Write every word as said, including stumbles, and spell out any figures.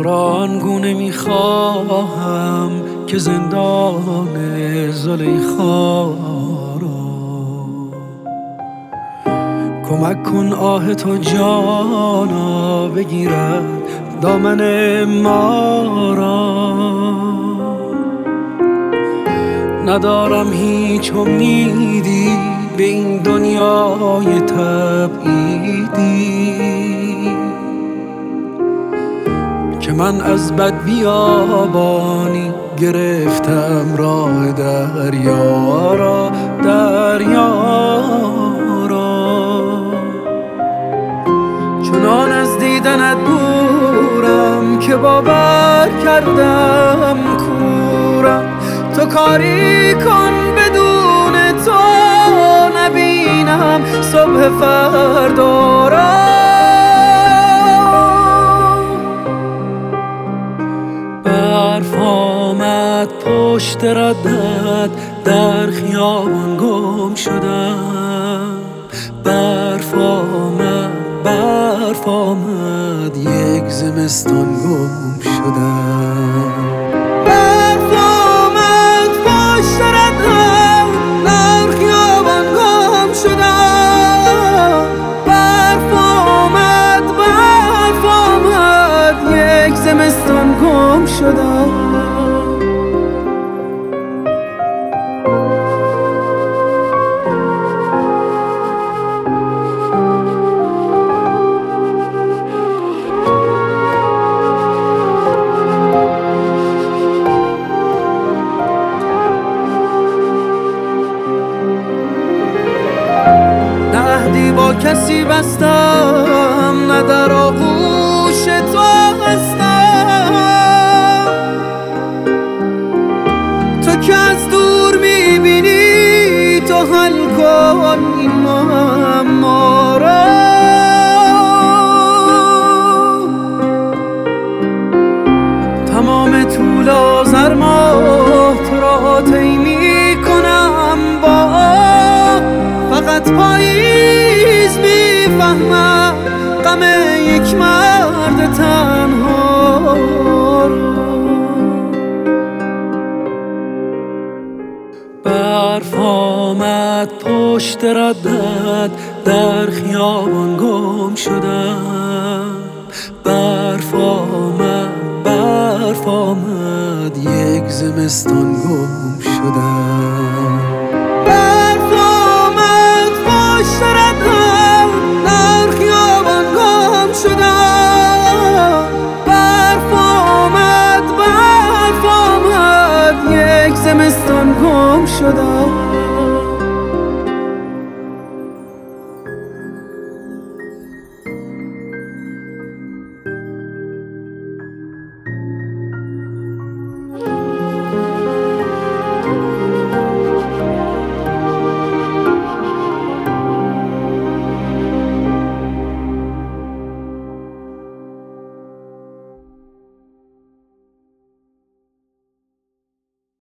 را گونه میخواهم که زندان زلیخا را کمک کن آه تو جانا بگیرد دامن ما را. ندارم هیچ امیدی به این دنیای تبعیدی که من از بد بیابانی گرفتم راه دریا را دریا را. چنان از دیدنت دورم که باور کردم کورم. تو کاری کن بدون تو نبینم صبح فردا را. برف آمد پشت ردت در خیابان گم شدم. برف آمد برف آمد یک زمستان گم شدم. برف آمد پشت ردت در خیابان گم شدم. برف آمد برف آمد یک زمستان گم شدم. نه با کسی بستم نه در آغوش تو هستم. تو که از دور میبینی تو حل کن این معما را. تمام طول آذر ماه تو را طی میکنم با فقط پاییز میفهمم غم یک مرد تنها را. برف آمد پشت ردت در خیابان گم شدم. برف آمد برف آمد یک زمستان گم شدم.